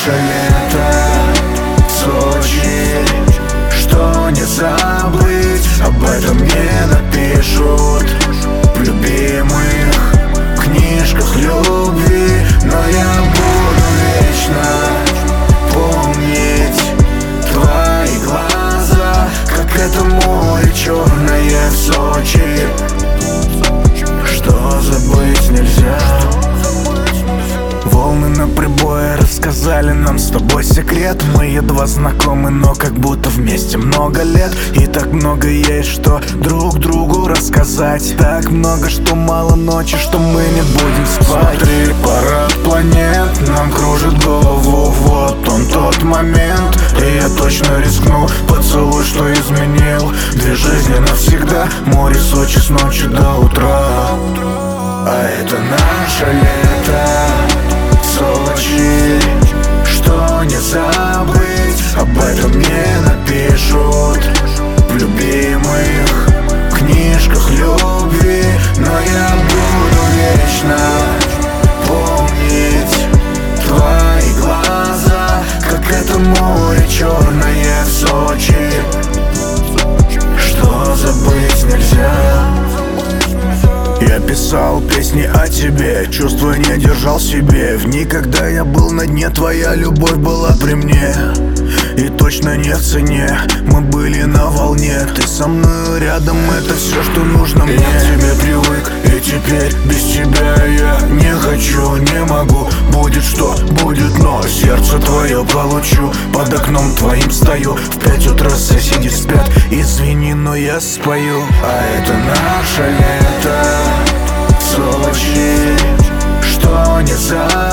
наше лето в Сочи, что не забыть, об этом не напишут в любимых книжках любви. Но я буду вечно помнить твои глаза, как это море черное в Сочи, что забыть нельзя. Волны на прибое рассказали нам с тобой секрет. Мы едва знакомы, но как будто вместе много лет. И так много есть, что друг другу рассказать. Так много, что мало ночи, что мы не будем спать. Смотри, парад планет нам кружит голову. Вот он тот момент, и я точно рискну. Поцелуй, что изменил две жизни навсегда. Море Сочи с ночи до утра. А это наше лето Сочи, что не забыть, об этом не напишут в любимых книжках любви. Но я буду вечно помнить твои глаза, как это море черное в Сочи, что забыть нельзя. Я писал песни о тебе, чувства не держал в себе. В дни, когда я был на дне, твоя любовь была при мне, и точно не в цене. Мы были на волне, ты со мной рядом, это все, что нужно мне. Я к тебе привык, и теперь без тебя я не хочу, не могу. Будет что будет, но сердце твое получу. Под окном твоим стою, в 5 утра соседи спят. Извини, но я спою. А это наше лето Сочи, что не забыть,